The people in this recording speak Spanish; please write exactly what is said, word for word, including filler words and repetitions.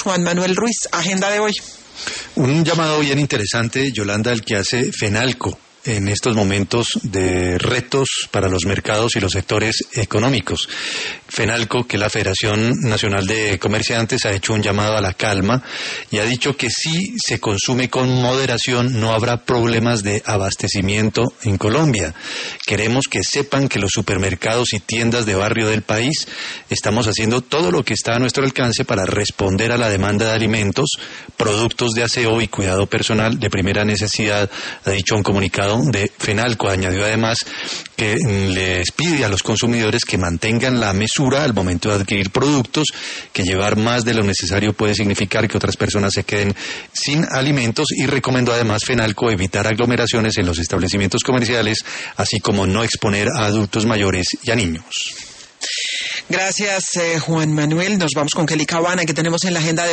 Juan Manuel Ruiz. Agenda de hoy. Un llamado bien interesante, Yolanda, el que hace FENALCO en estos momentos de retos para los mercados y los sectores económicos. FENALCO, que es la Federación Nacional de Comerciantes, ha hecho un llamado a la calma y ha dicho que si se consume con moderación no habrá problemas de abastecimiento en Colombia. Queremos que sepan que los supermercados y tiendas de barrio del país estamos haciendo todo lo que está a nuestro alcance para responder a la demanda de alimentos, productos de aseo y cuidado personal de primera necesidad, ha dicho un comunicado de FENALCO. Añadió además que les pide a los consumidores que mantengan la mesura al momento de adquirir productos, que llevar más de lo necesario puede significar que otras personas se queden sin alimentos, y recomendó además FENALCO evitar aglomeraciones en los establecimientos comerciales, así como no exponer a adultos mayores y a niños. Gracias, eh, Juan Manuel. Nos vamos con Kelly Cabana, que tenemos en la agenda de